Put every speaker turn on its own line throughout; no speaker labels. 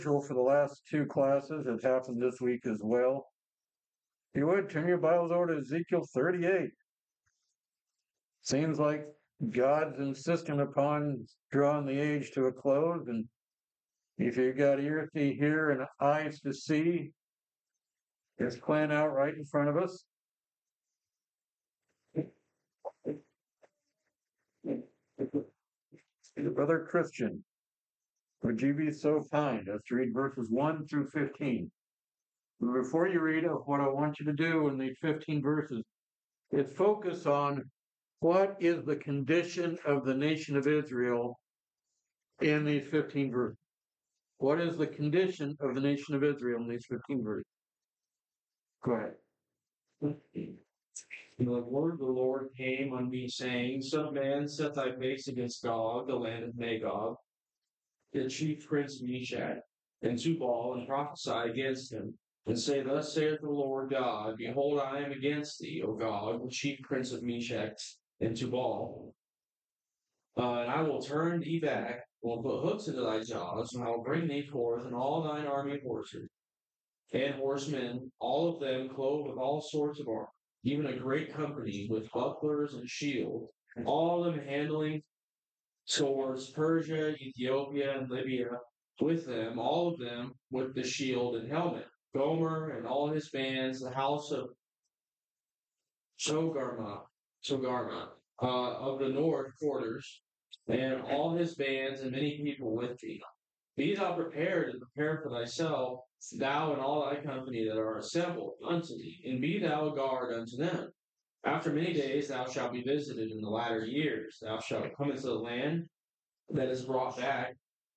For the last two classes. It happened this week as well. If you would, turn your Bibles over to Ezekiel 38. Seems like God's insisting upon drawing the age to a close, and if you've got ears to hear and eyes to see, it's playing out right in front of us. Brother Christian, would you be so kind as to read verses 1 through 15? Before you read what I want you to do in these 15 verses is focus on what is the condition of the nation of Israel in these 15 verses. What is the condition of the nation of Israel in these 15 verses? Go ahead.
The word of the Lord came on me, saying, Son of man, set thy face against Gog, the land of Magog, the chief prince of Meshach, and Tubal, and prophesy against him, and say, Thus saith the Lord God, Behold, I am against thee, O Gog, the chief prince of Meshach, and Tubal. And I will turn thee back, will put hooks into thy jaws, and I will bring thee forth in all thine army of horses and horsemen, all of them clothed with all sorts of armor, even a great company with bucklers and shields, all of them handling swords, Persia, Ethiopia, and Libya, with them, all of them with the shield and helmet. Gomer and all his bands, the house of Shogarma, of the north quarters, and all his bands and many people with thee. Be thou prepared and prepare for thyself, thou and all thy company that are assembled unto thee, and be thou a guard unto them. After many days thou shalt be visited in the latter years. Thou shalt come into the land that is brought back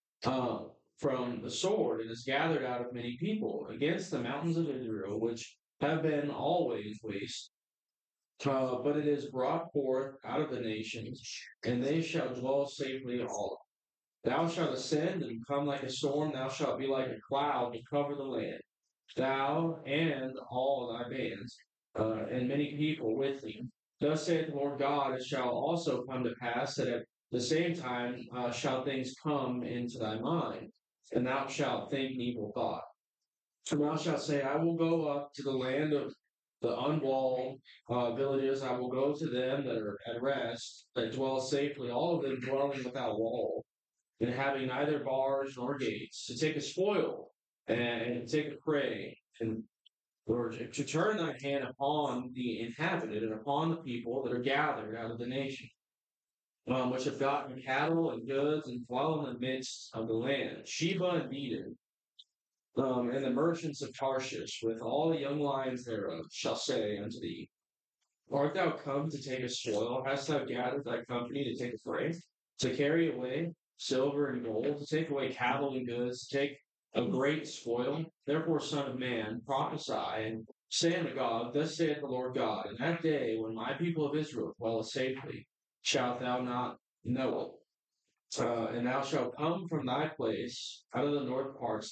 from the sword and is gathered out of many people against the mountains of Israel, which have been always waste. But it is brought forth out of the nations, and they shall dwell safely all. Thou shalt ascend and come like a storm, thou shalt be like a cloud to cover the land. Thou and all thy bands, and many people with thee. Thus saith the Lord God, it shall also come to pass that at the same time shall things come into thy mind, and thou shalt think an evil thought. And thou shalt say, I will go up to the land of the unwalled villages, I will go to them that are at rest, that dwell safely, all of them dwelling without wall, and having neither bars nor gates, to take a spoil and take a prey, and or to turn thy hand upon the inhabited and upon the people that are gathered out of the nation, which have gotten cattle and goods and dwell in the midst of the land, Sheba and Dedan, and the merchants of Tarshish, with all the young lions thereof, shall say unto thee, Art thou come to take a spoil? Hast thou gathered thy company to take a prey, to carry away silver and gold, to take away cattle and goods, to take a great spoil? Therefore, Son of man, prophesy, and say unto God, Thus saith the Lord God, in that day when my people of Israel dwell safely, shalt thou not know it. And thou shalt come from thy place out of the north parts,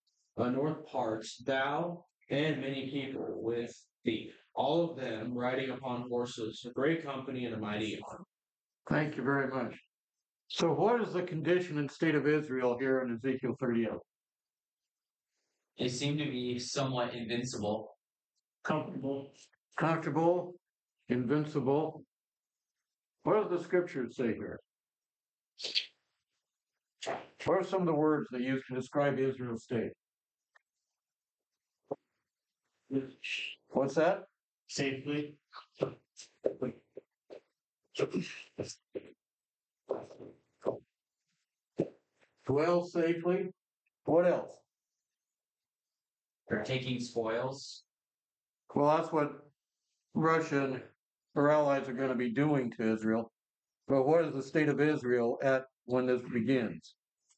thou and many people with thee, all of them riding upon horses, a great company and a mighty army.
Thank you very much. So, what is the condition and state of Israel here in Ezekiel 38?
They seem to be somewhat invincible.
Comfortable, invincible. What does the scriptures say here? What are some of the words they use to describe Israel's state? What's that?
Safely.
Dwell safely. What else?
They're taking spoils.
Well, that's what Russia and her allies are going to be doing to Israel. But what is the state of Israel at when this begins?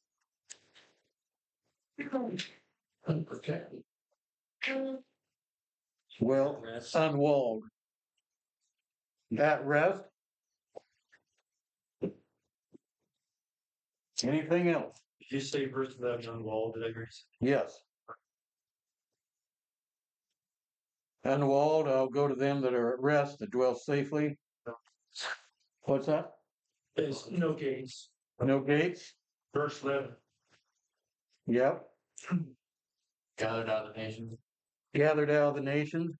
Unprotected. Well, unwalled. At rest. Anything else?
Did you say verse 11 unwalled? Did I hear you say?
Yes. Unwalled, I'll go to them that are at rest, that dwell safely. What's that?
There's no gates.
No gates?
Verse 11.
Yep.
Gathered out of the nations.
gathered out of the nations.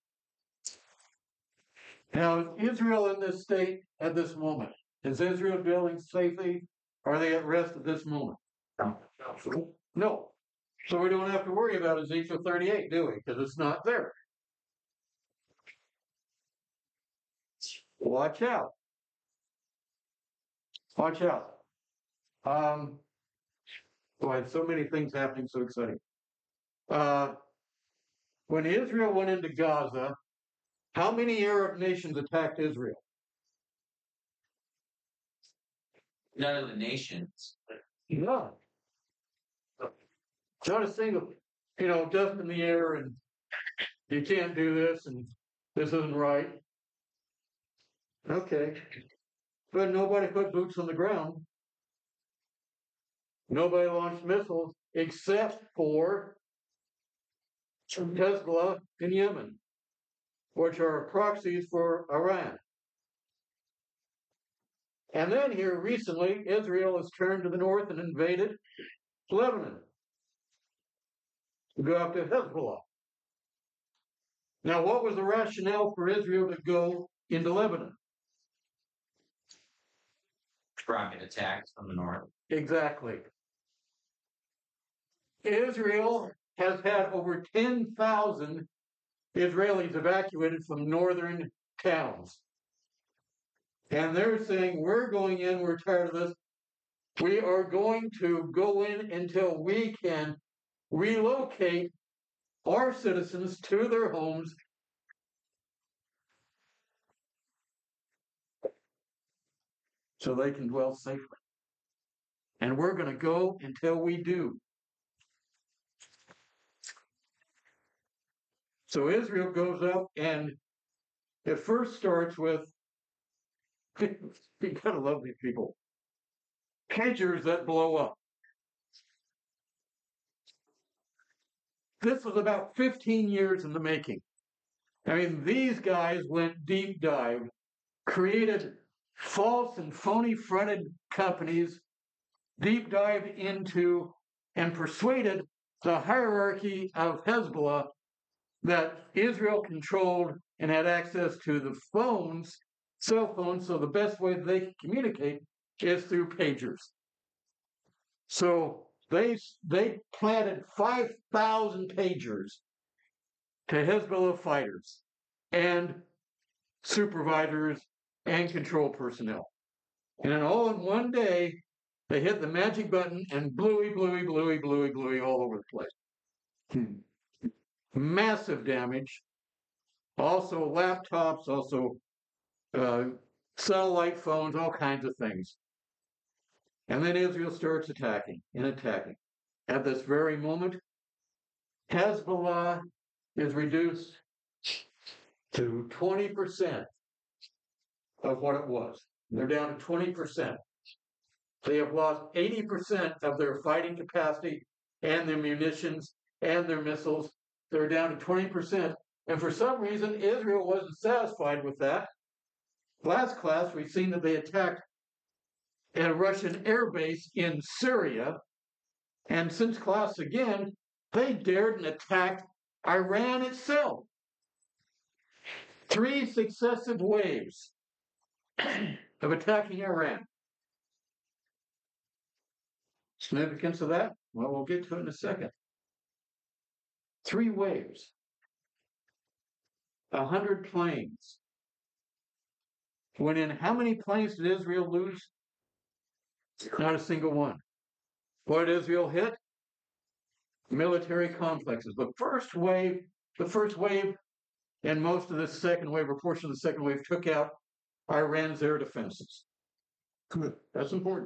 Now, is Israel in this state at this moment? Is Israel dwelling safely? Are they at rest at this moment? No. So we don't have to worry about Ezekiel 38, do we? Because it's not there. Watch out. Watch out. Boy, so many things happening, so exciting. When Israel went into Gaza, how many Arab nations attacked Israel?
None of the nations.
None. Not a single, dust in the air and you can't do this and this isn't right. Okay. But nobody put boots on the ground. Nobody launched missiles except for Hezbollah in Yemen, which are proxies for Iran. And then here recently, Israel has turned to the north and invaded Lebanon to go after Hezbollah. Now, what was the rationale for Israel to go into Lebanon?
Rocket attacks from the north.
Exactly. Israel has had over 10,000 Israelis evacuated from northern towns. And they're saying, we're going in, we're tired of this. We are going to go in until we can relocate our citizens to their homes so they can dwell safely. And we're going to go until we do. So Israel goes up, and it first starts with, you gotta love these people, pagers that blow up. This was about 15 years in the making. I mean, these guys went deep dive, created false and phony fronted companies, deep dive into and persuaded the hierarchy of Hezbollah that Israel controlled and had access to the phones, cell phones, so the best way that they can communicate is through pagers. So they planted 5,000 pagers to Hezbollah fighters and supervisors and control personnel. And then all in one day, they hit the magic button and bluey all over the place. Massive damage. Also laptops, also satellite phones, all kinds of things. And then Israel starts attacking. At this very moment, Hezbollah is reduced to 20% of what it was. They're down to 20%. They have lost 80% of their fighting capacity and their munitions and their missiles. They're down to 20%. And for some reason, Israel wasn't satisfied with that. Last class, we've seen that they attacked a Russian air base in Syria. And since class again, they dared and attacked Iran itself. 3 successive waves of attacking Iran. Significance of that? Well, we'll get to it in a second. 3 waves. 100 planes. Went in. How many planes did Israel lose? Not a single one. What did Israel hit? Military complexes. The first wave, and most of the second wave, or portion of the second wave, took out Iran's air defenses. Good. That's important.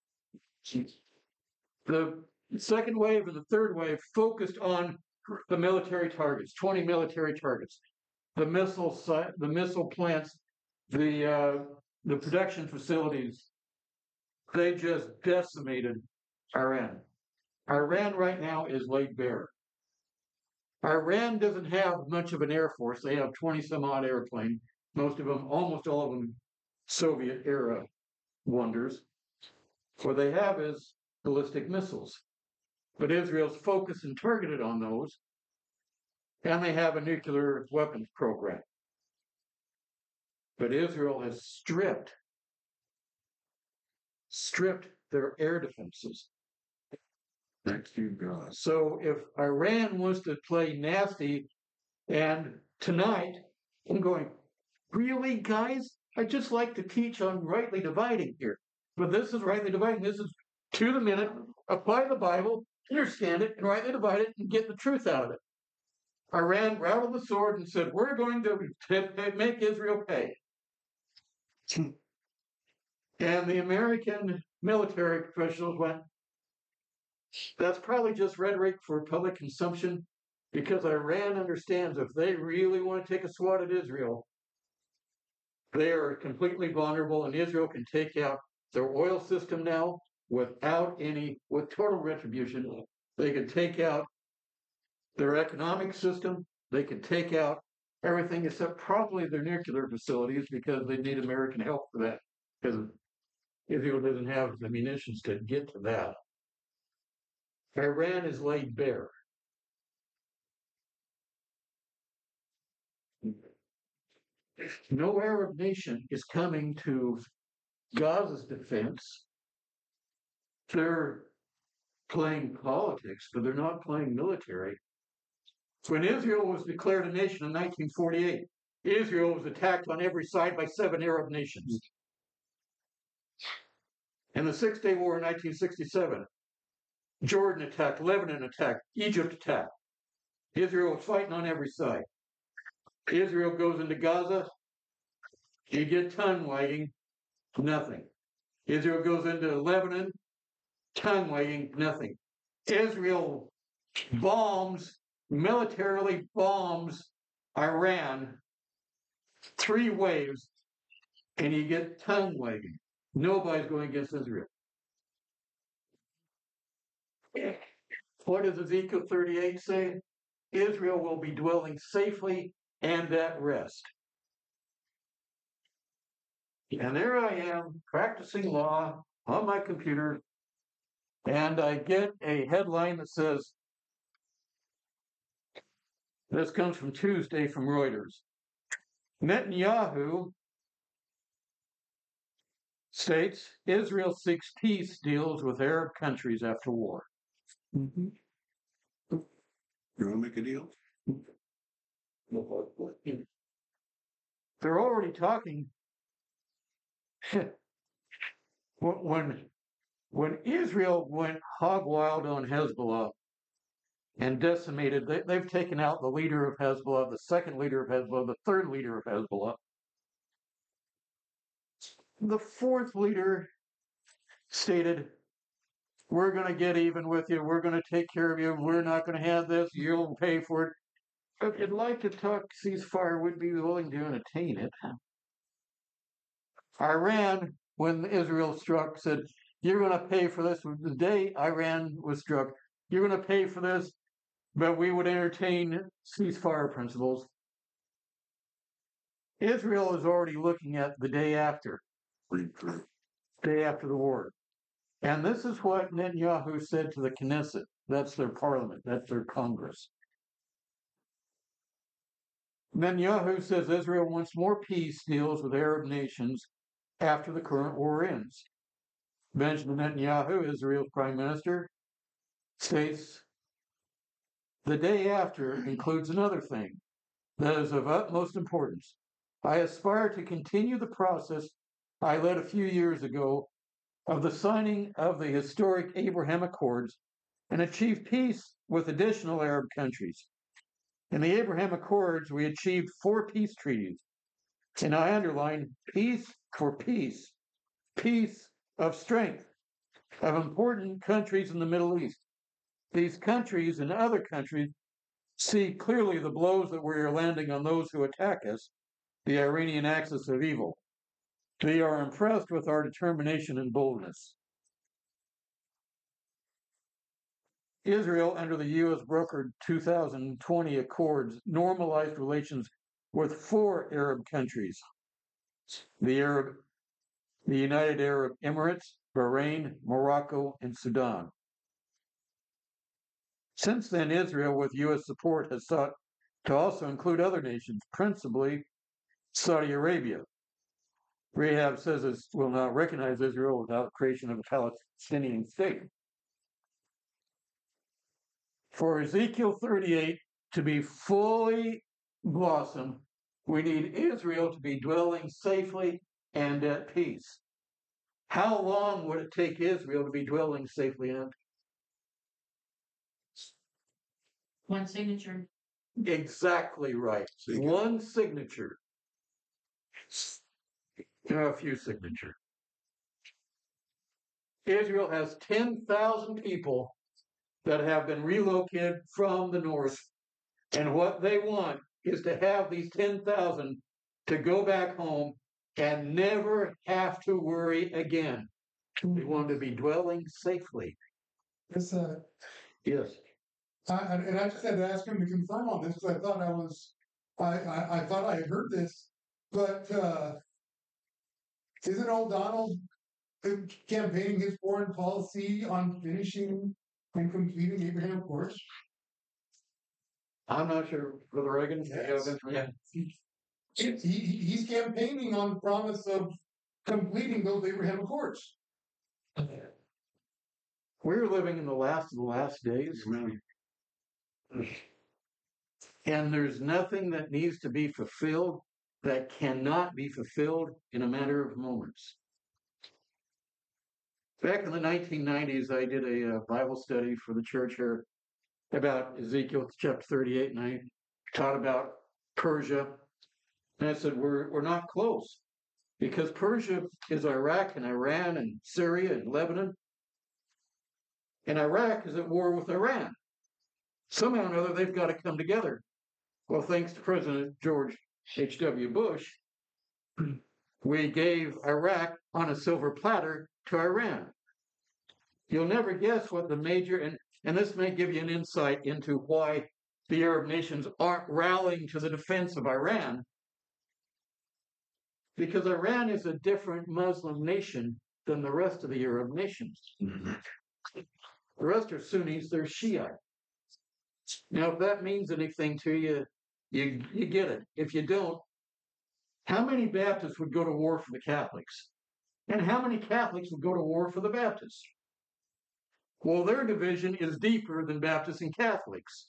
The second wave and the third wave focused on the military targets, 20 military targets, the missile plants, the production facilities. They just decimated Iran. Iran right now is laid bare. Iran doesn't have much of an air force. They have 20 some odd airplanes, most of them, almost all of them, Soviet era wonders. What they have is ballistic missiles. but Israel's focused and targeted on those, and they have a nuclear weapons program. But Israel has stripped their air defenses.
Thanks to God.
So if Iran wants to play nasty, and tonight I'm going, really, guys? I just like to teach on rightly dividing here. But this is rightly dividing. This is to the minute, apply the Bible, understand it, and rightly divide it and get the truth out of it. Iran rattled the sword and said, we're going to make Israel pay. And the American military professionals went, that's probably just rhetoric for public consumption, because Iran understands if they really want to take a swat at Israel, they are completely vulnerable, and Israel can take out their oil system now with total retribution. They can take out their economic system. They can take out everything except probably their nuclear facilities, because they need American help for that, because Israel doesn't have the munitions to get to that. Iran is laid bare. No Arab nation is coming to Gaza's defense. They're playing politics, but they're not playing military. When Israel was declared a nation in 1948, Israel was attacked on every side by 7 Arab nations. In the Six-Day War in 1967, Jordan attacked, Lebanon attacked, Egypt attacked. Israel was fighting on every side. Israel goes into Gaza, you get tongue wagging, nothing. Israel goes into Lebanon, tongue wagging, nothing. Israel militarily bombs Iran 3 waves, and you get tongue wagging. Nobody's going against Israel. What does Ezekiel 38 say? Israel will be dwelling safely and at rest. And there I am, practicing law on my computer, and I get a headline that says, this comes from Tuesday from Reuters. Netanyahu states Israel seeks peace deals with Arab countries after war.
Mm-hmm. You want to make a deal?
They're already talking. When Israel went hog wild on Hezbollah and decimated, they've taken out the leader of Hezbollah, the second leader of Hezbollah, the third leader of Hezbollah. The fourth leader stated, we're going to get even with you. We're going to take care of you. We're not going to have this. You'll pay for it. If you'd like to talk ceasefire, we'd be willing to entertain it. Iran, when Israel struck, said, you're going to pay for this. The day Iran was struck, you're going to pay for this, but we would entertain ceasefire principles. Israel is already looking at the day after the war. And this is what Netanyahu said to the Knesset. That's their parliament. That's their Congress. Netanyahu says Israel wants more peace deals with Arab nations after the current war ends. Benjamin Netanyahu, Israel's prime minister, states the day after includes another thing that is of utmost importance. I aspire to continue the process I led a few years ago of the signing of the historic Abraham Accords and achieve peace with additional Arab countries. In the Abraham Accords, we achieved 4 peace treaties. And I underline peace for peace, peace of strength of important countries in the Middle East. These countries and other countries see clearly the blows that we are landing on those who attack us, the Iranian axis of evil. They are impressed with our determination and boldness. Israel, under the U.S. brokered 2020 accords, normalized relations with 4 Arab countries: the United Arab Emirates, Bahrain, Morocco, and Sudan. Since then, Israel, with U.S. support, has sought to also include other nations, principally Saudi Arabia. Rahab says it will not recognize Israel without creation of a Palestinian state. For Ezekiel 38 to be fully blossomed, we need Israel to be dwelling safely and at peace. How long would it take Israel to be dwelling safely and at peace?
One signature.
Exactly right. One signature. A few signatures. Israel has 10,000 people that have been relocated from the north. And what they want is to have these 10,000 to go back home and never have to worry again. They want to be dwelling safely.
It's
Yes.
and I just had to ask him to confirm on this because I thought I thought I had heard this, but isn't O'Donnell campaigning his foreign policy on finishing and completing Abraham Accords?
I'm not sure, Brother Reagan.
Yes.
Yeah.
He's campaigning on the promise of completing those Abraham Accords.
We're living in the last of the last days. And there's nothing that needs to be fulfilled that cannot be fulfilled in a matter of moments. Back in the 1990s, I did a Bible study for the church here about Ezekiel chapter 38, and I taught about Persia. And I said, we're not close, because Persia is Iraq and Iran and Syria and Lebanon. And Iraq is at war with Iran. Somehow or another, they've got to come together. Well, thanks to President George H.W. Bush, we gave Iraq on a silver platter to Iran. You'll never guess what the major, and this may give you an insight into why the Arab nations aren't rallying to the defense of Iran. Because Iran is a different Muslim nation than the rest of the Arab nations. The rest are Sunnis, they're Shiite. Now, if that means anything to you, you get it. If you don't, how many Baptists would go to war for the Catholics? And how many Catholics would go to war for the Baptists? Well, their division is deeper than Baptists and Catholics.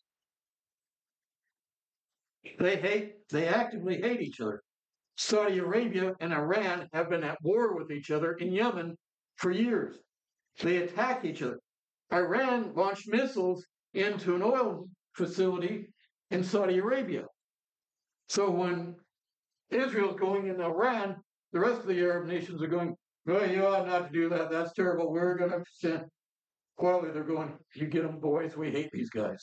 They actively hate each other. Saudi Arabia and Iran have been at war with each other in Yemen for years. They attack each other. Iran launched missiles into an oil facility in Saudi Arabia. So when Israel's going into Iran, the rest of the Arab nations are going, well, you ought not to do that. That's terrible. We're going to send. Quietly, they're going, you get them, boys. We hate these guys.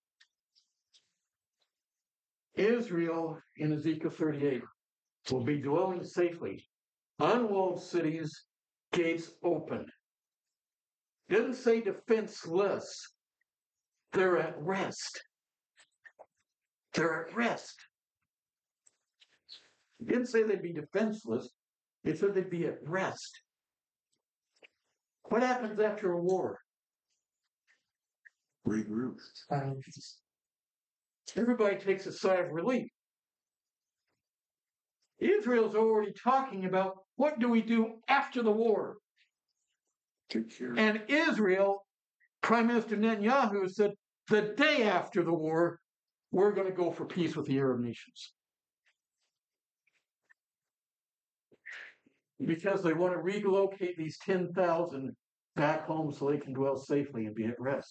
Israel in Ezekiel 38 will be dwelling safely. Unwalled cities, gates open. It doesn't say defenseless. They're at rest. They're at rest. It didn't say they'd be defenseless. It said they'd be at rest. What happens after a war?
Regroup.
Everybody takes a sigh of relief. Israel's already talking about what do we do after the war.
Take care.
And Israel, Prime Minister Netanyahu said, the day after the war, we're going to go for peace with the Arab nations. Because they want to relocate these 10,000 back home so they can dwell safely and be at rest.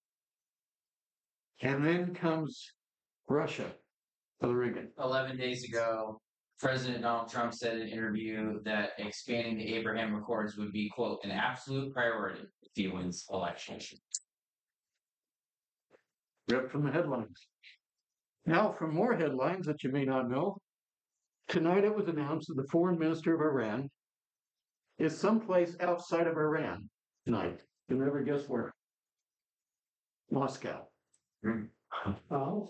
And then comes Russia, Brother Reagan.
11 days ago, President Donald Trump said in an interview that expanding the Abraham Accords would be, quote, an absolute priority if he wins election.
Ripped from the headlines. Now, for more headlines that you may not know, tonight it was announced that the foreign minister of Iran is someplace outside of Iran tonight. You'll never guess where. Moscow.
Oh.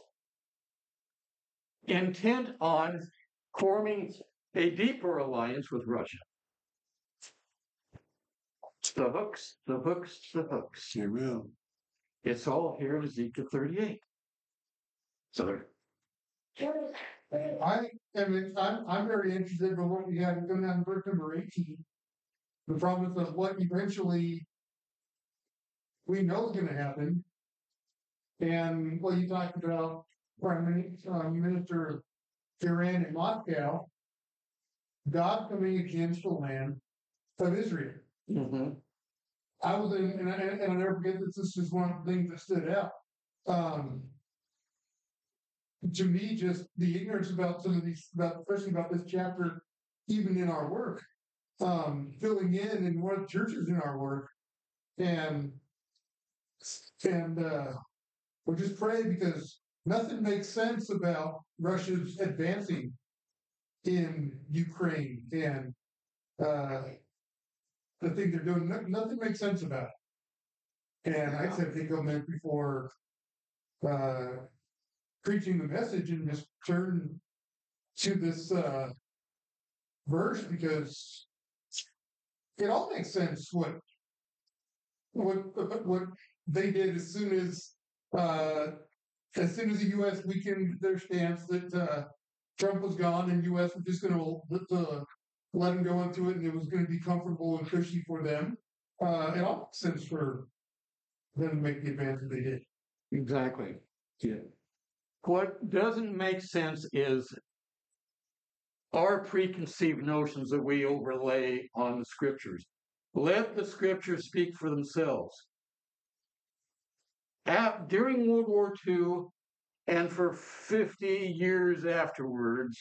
Intent on forming a deeper alliance with Russia. The hooks, the hooks, the hooks.
Amen.
It's all here in Ezekiel 38. So there.
I'm very interested in what you have going down in verse number 18. The promise of what eventually we know is going to happen. And what you talked about, Minister Iran in Moscow, God coming against the land of Israel.
Mm-hmm.
I was in, and I never forget this. This is one of the things that stood out. To me, just the ignorance about some of these, especially about this chapter, even in our work, filling in one of the churches in our work, and we'll just pray because nothing makes sense about Russia's advancing in Ukraine and the thing they're doing. Nothing makes sense about it. And I said, take a minute before preaching the message and just turn to this verse because it all makes sense what they did as soon as the U.S. weakened their stance that Trump was gone and U.S. was just going to let him go into it and it was going to be comfortable and cushy for them. It all makes sense for them to make the advances they did.
Exactly. Yeah. What doesn't make sense is our preconceived notions that we overlay on the scriptures. Let the scriptures speak for themselves. During World War II and for 50 years afterwards,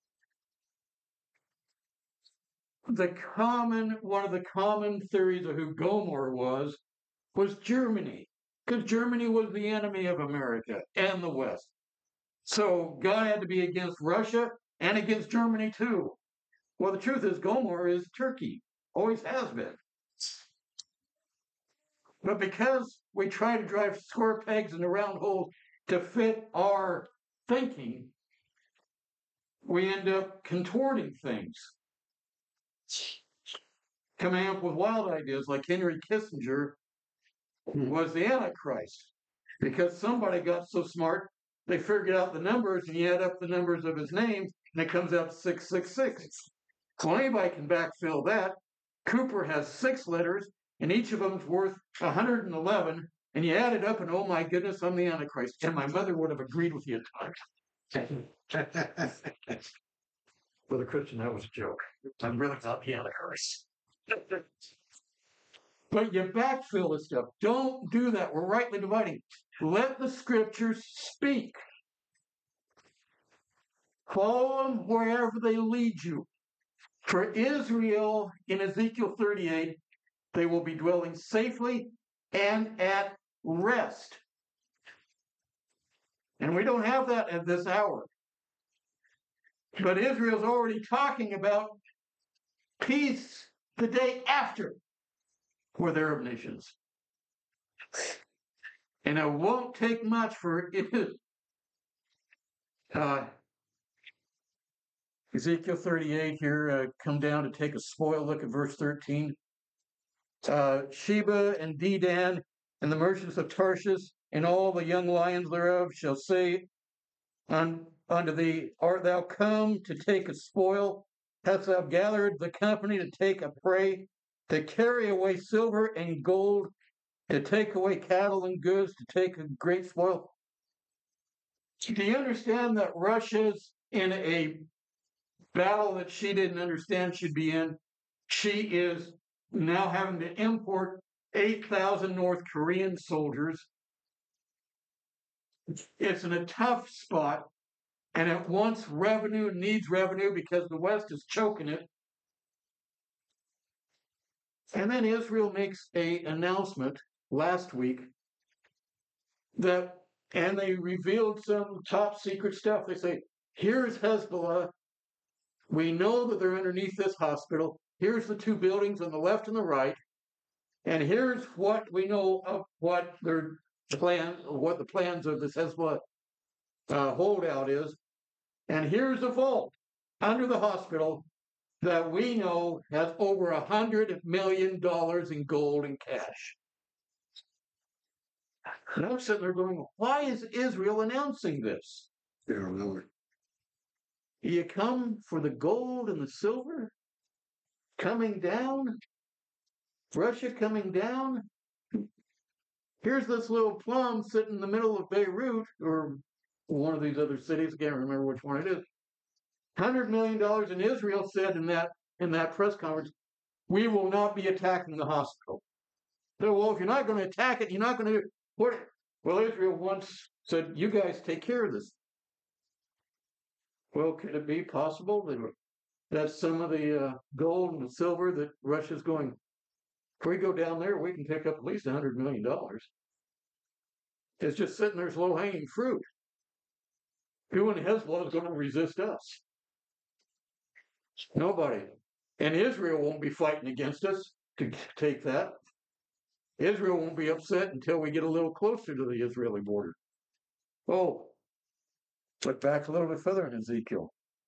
one of the common theories of who Gomer was Germany, because Germany was the enemy of America and the West. So God had to be against Russia and against Germany too. Well, the truth is Gomer is Turkey, always has been. But because we try to drive square pegs into round holes to fit our thinking, we end up contorting things, coming up with wild ideas like Henry Kissinger was the Antichrist. Because somebody got so smart, they figured out the numbers and you add up the numbers of his name and it comes out 666. So anybody can backfill that. Cooper has 6 letters and each of them's worth 111. And you add it up and oh my goodness, I'm the Antichrist. And my mother would have agreed with you at times. For the Christian, that was a joke. I'm really not the Antichrist. But you backfill this stuff. Don't do that. We're rightly dividing. Let the scriptures speak. Follow them wherever they lead you. For Israel, in Ezekiel 38, they will be dwelling safely and at rest. And we don't have that at this hour. But Israel's already talking about peace the day after with Arab nations. And it won't take much for it. Ezekiel 38 here, come down to take a spoil look at verse 13. Sheba and Dedan and the merchants of Tarshish and all the young lions thereof shall say unto thee, art thou come to take a spoil? Hast thou gathered the company to take a prey, to carry away silver and gold, to take away cattle and goods, to take a great spoil? Do you understand that Russia's in a battle that she didn't understand she'd be in? She is now having to import 8,000 North Korean soldiers. It's in a tough spot, and it wants revenue, needs revenue because the West is choking it. And then Israel makes an announcement last week and they revealed some top secret stuff. They say, here's Hezbollah. We know that they're underneath this hospital. Here's the 2 buildings on the left and the right. And here's what we know of what their plan, what the plans of this Hezbollah holdout is. And here's a vault under the hospital that we know has over $100 million in gold and cash. And I'm sitting there going, why is Israel announcing this?
They don't know it.
You come for the gold and the silver coming down, Russia coming down. Here's this little plum sitting in the middle of Beirut or one of these other cities. I can't remember which one it is. $100 million, and Israel said in that press conference, we will not be attacking the hospital. So, well, if you're not going to attack it, you're not going to what? Well, Israel once said, you guys take care of this. Well, could it be possible that some of the gold and the silver that Russia's going, if we go down there, we can pick up at least $100 million. It's just sitting there as low-hanging fruit. Who in Hezbollah is going to resist us? Nobody. And Israel won't be fighting against us to take that. Israel won't be upset until we get a little closer to the Israeli border. Oh, look back a little bit further in Ezekiel.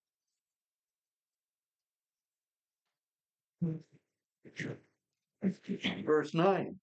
Verse 9.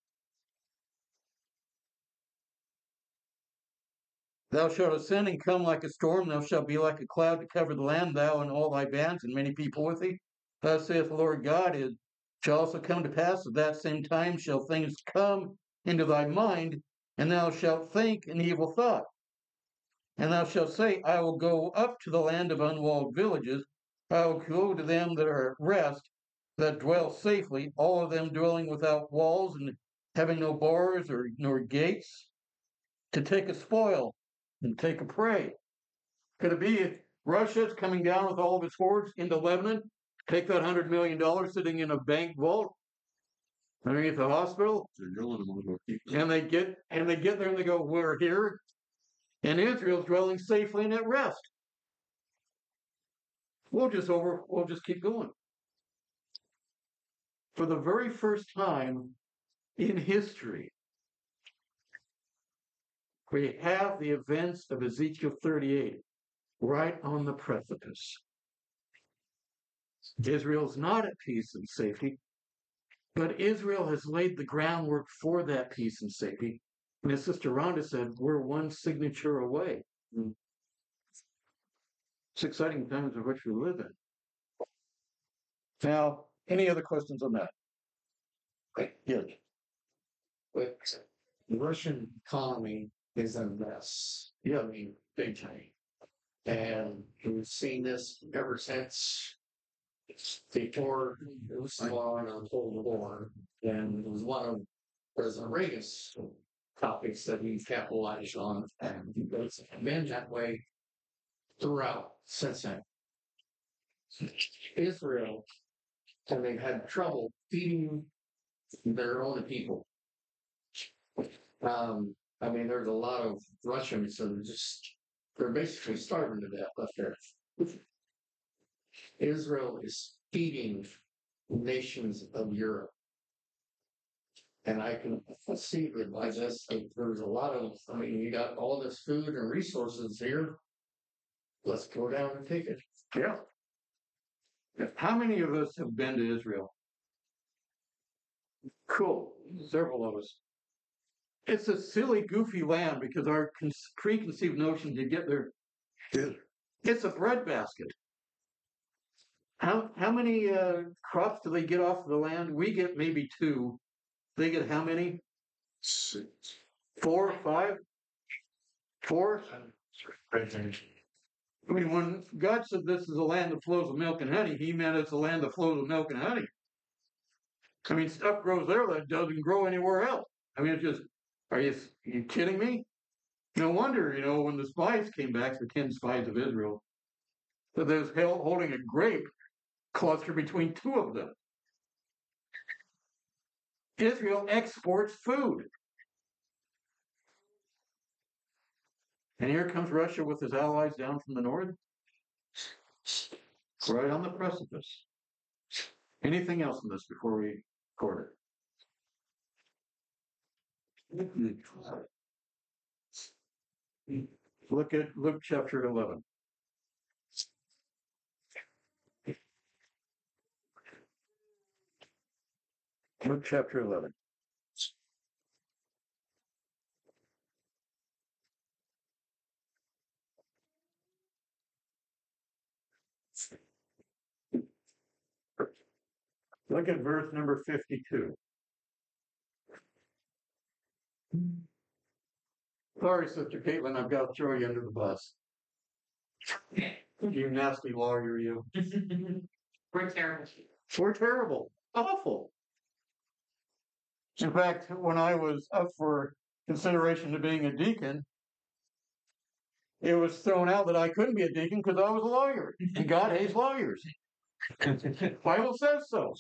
Thou shalt ascend and come like a storm, thou shalt be like a cloud to cover the land, thou and all thy bands, and many people with thee. Thus saith the Lord God, it shall also come to pass at that same time shall things come into thy mind, and thou shalt think an evil thought. And thou shalt say, I will go up to the land of unwalled villages, I will go to them that are at rest, that dwell safely, all of them dwelling without walls and having no bars nor gates, to take a spoil and take a prey. Could it be Russia's coming down with all of its hordes into Lebanon, take that $100 million sitting in a bank vault underneath the hospital,
They're drilling them on people.
and they get there and they go, we're here, and Israel's dwelling safely and at rest. We'll just keep going. For the very first time in history, we have the events of Ezekiel 38 right on the precipice. Israel's not at peace and safety, but Israel has laid the groundwork for that peace and safety. And as Sister Rhonda said, we're one signature away. It's exciting times in which we live in. Now, any other questions on that? Yes.
But the Russian economy is a mess.
Yeah.
I mean, big time. And we've seen this ever since before it was on the Cold War. And it was one of President Reagan's topics that he capitalized on. And it's been that way throughout since then. Israel, and they've had trouble feeding their own people. I mean, there's a lot of Russians that are they're basically starving to death up there. Israel is feeding nations of Europe. And I can see it like this. There's a lot of, I mean, you got all this food and resources here. Let's go down and take it.
Yeah. How many of us have been to Israel? Cool. Several of us. It's a silly, goofy land because our preconceived notion to get there. It's a breadbasket. How many crops do they get off the land? We get maybe 2. They get how many?
6.
4, 5? 4? I mean, when God said this is a land that flows with milk and honey, he meant it's a land that flows with milk and honey. I mean, stuff grows there that doesn't grow anywhere else. I mean, it's just, are you kidding me? No wonder, when the spies came back, the 10 spies of Israel, that they was holding a grape cluster between 2 of them. Israel exports food. And here comes Russia with his allies down from the north. Right on the precipice. Anything else in this before we record it? Look at Luke chapter 11. Luke chapter 11. Look at verse number 52. Sorry, Sister Caitlin, I've got to throw you under the bus. You nasty lawyer, you.
We're terrible.
We're terrible. Awful. In fact, when I was up for consideration to being a deacon, it was thrown out that I couldn't be a deacon because I was a lawyer. And God hates lawyers. Bible says so.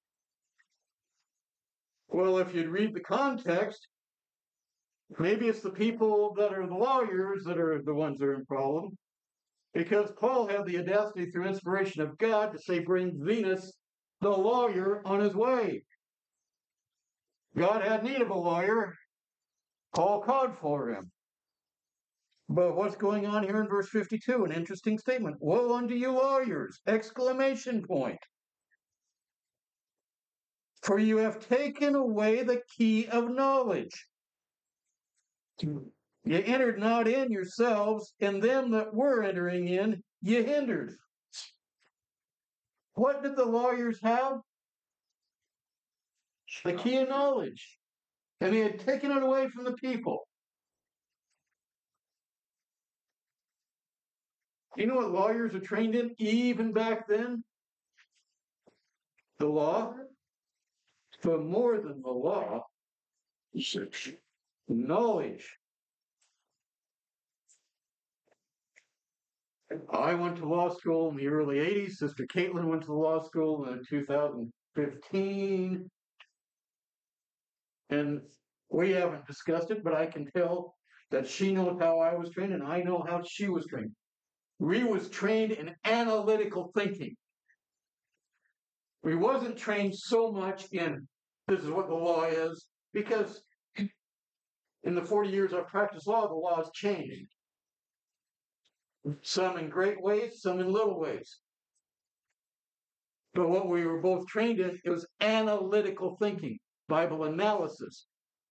Well, if you'd read the context, maybe it's the people that are the lawyers that are the ones that are in problem. Because Paul had the audacity through inspiration of God to say, bring Venus, the lawyer, on his way. God had need of a lawyer. Paul called for him. But what's going on here in verse 52? An interesting statement. Woe unto you lawyers! Exclamation point. For you have taken away the key of knowledge. You entered not in yourselves, and them that were entering in, you hindered. What did the lawyers have? The key of knowledge. And he had taken it away from the people. You know what lawyers are trained in even back then? The law. But more than the law, knowledge. I went to law school in the early 80s. Sister Caitlin went to the law school in 2015. And we haven't discussed it, but I can tell that she knows how I was trained and I know how she was trained. We was trained in analytical thinking. We wasn't trained so much in this is what the law is, because in the 40 years I've practiced law, the law has changed. Some in great ways, some in little ways. But what we were both trained in, it was analytical thinking, Bible analysis.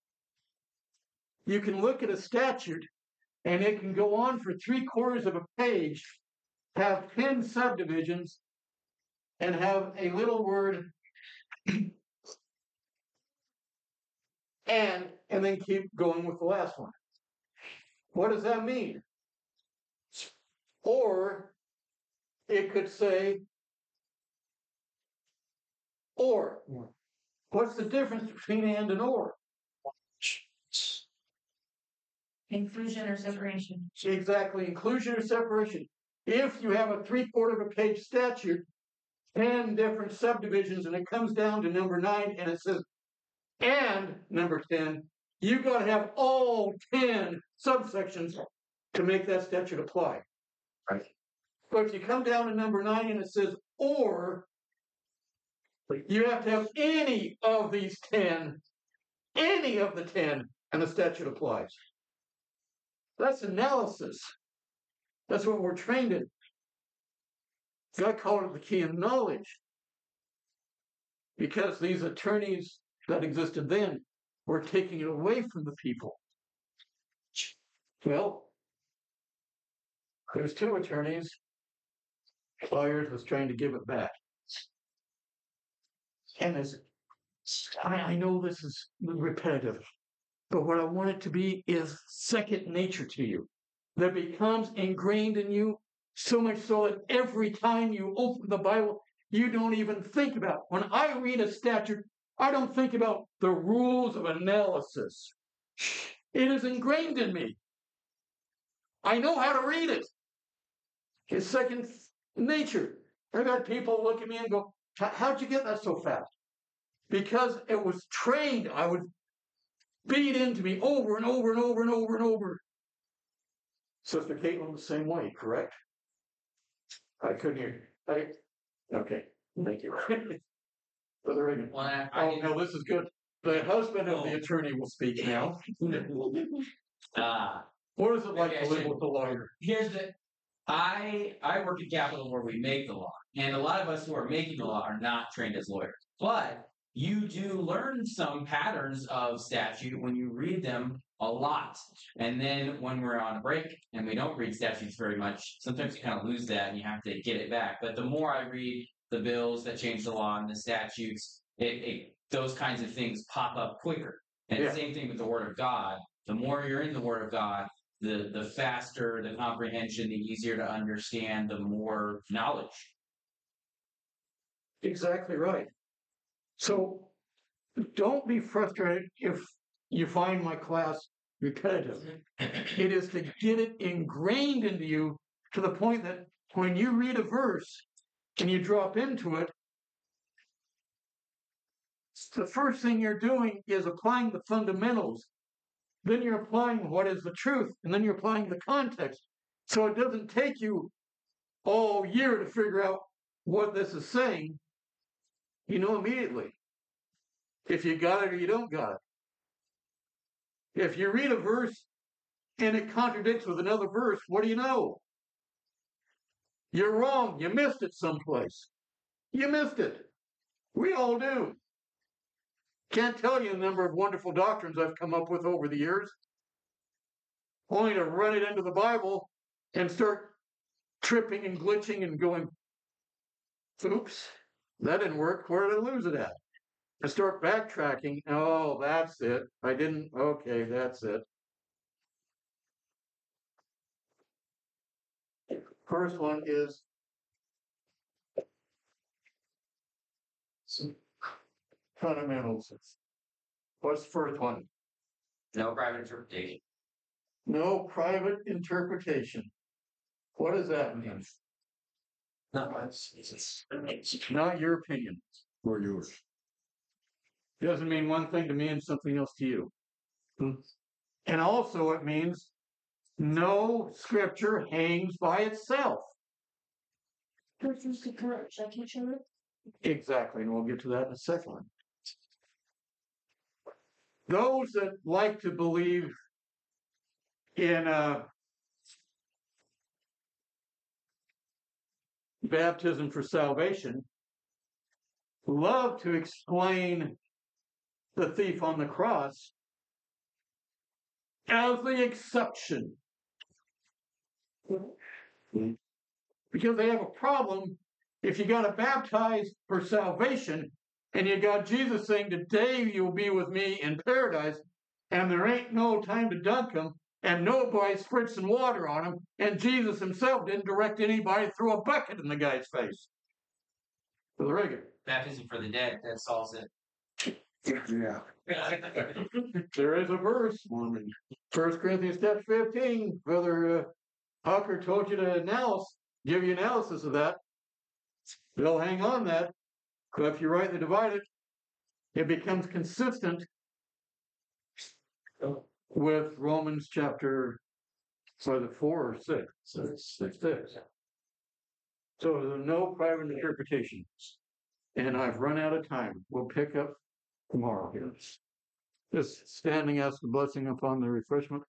You can look at a statute and it can go on for 3/4 of a page, have 10 subdivisions, and have a little word and then keep going with the last one. What does that mean? Or it could say, or. What's the difference between and or?
Inclusion or separation.
Exactly, inclusion or separation. If you have a 3/4 of a page statute, 10 different subdivisions, and it comes down to number 9, and it says, and number 10, you've got to have all 10 subsections to make that statute apply.
Right.
But if you come down to number 9 and it says, or, you have to have any of these 10, any of the 10, and the statute applies. That's analysis. That's what we're trained in. God called it the key of knowledge. Because these attorneys that existed then were taking it away from the people. Well, there's 2 attorneys. Lawyers was trying to give it back. And I know this is repetitive, but what I want it to be is second nature to you. That becomes ingrained in you so much so that every time you open the Bible, you don't even think about it. When I read a statute, I don't think about the rules of analysis. It is ingrained in me. I know how to read it. It's second nature. I've got people look at me and go, how'd you get that so fast? Because it was trained. I would beat into me over and over and over and over and over. Sister Caitlin the same way, correct? I couldn't hear. Okay, thank you. Brother Reagan. Oh, no, this is good. The husband of the attorney will speak now. What is it like to live with a lawyer?
Here's the I work at Capitol where we make the law. And a lot of us who are making the law are not trained as lawyers. But you do learn some patterns of statute when you read them a lot. And then when we're on a break and we don't read statutes very much, sometimes you kind of lose that and you have to get it back. But the more I read the bills that change the law and the statutes, those kinds of things pop up quicker. And
Yeah.
same thing with the Word of God. The more you're in the Word of God, the faster the comprehension, the easier to understand, the more knowledge.
Exactly right. So don't be frustrated if you find my class repetitive. It is to get it ingrained into you to the point that when you read a verse and you drop into it, the first thing you're doing is applying the fundamentals. Then you're applying what is the truth, and then you're applying the context. So it doesn't take you all year to figure out what this is saying. You know immediately if you got it or you don't got it. If you read a verse and it contradicts with another verse, what do you know? You're wrong. You missed it someplace. You missed it. We all do. Can't tell you the number of wonderful doctrines I've come up with over the years, only to run it into the Bible and start tripping and glitching and going, oops, that didn't work. Where did I lose it at? And start backtracking. Oh, that's it. I didn't. Okay, that's it. First one is fundamentals. What's the first one?
No private interpretation.
No private interpretation. What does that mean?
Not much.
Not your opinion.
Or yours.
Doesn't mean one thing to me and something else to you. And also it means no scripture hangs by itself.
Persons to correct each other.
Exactly, and we'll get to that in a second. Those that like to believe in baptism for salvation love to explain the thief on the cross as the exception. Because they have a problem if you got to baptize for salvation and you got Jesus saying, today you'll be with me in paradise, and there ain't no time to dunk him, and nobody spritzing water on him, and Jesus himself didn't direct anybody to throw a bucket in the guy's face. For the regular.
Baptism for the dead, that solves it.
Yeah.
There is a verse,
Mormon.
1 Corinthians chapter 15. Brother Hucker told you to give you analysis of that. They'll hang on that. But if you rightly divide it, it becomes consistent with Romans chapter 4 or 6. 6. So there's no private interpretation. And I've run out of time. We'll pick up tomorrow here. Just standing, ask the blessing upon the refreshment.